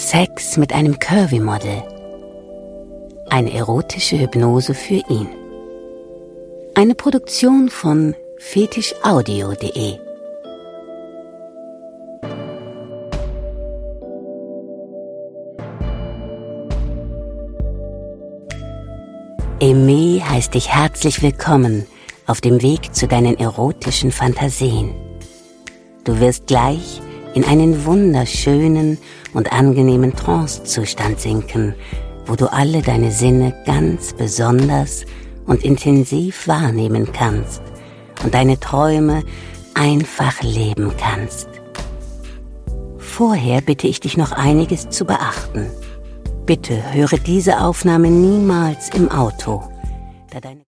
Sex mit einem Curvy-Model. Eine erotische Hypnose für ihn. Eine Produktion von fetischaudio.de. Aimee heißt dich herzlich willkommen auf dem Weg zu deinen erotischen Fantasien. Du wirst gleich in einen wunderschönen und angenehmen Trance-Zustand sinken, wo du alle deine Sinne ganz besonders und intensiv wahrnehmen kannst und deine Träume einfach leben kannst. Vorher bitte ich dich noch einiges zu beachten. Bitte höre diese Aufnahme niemals im Auto, da deine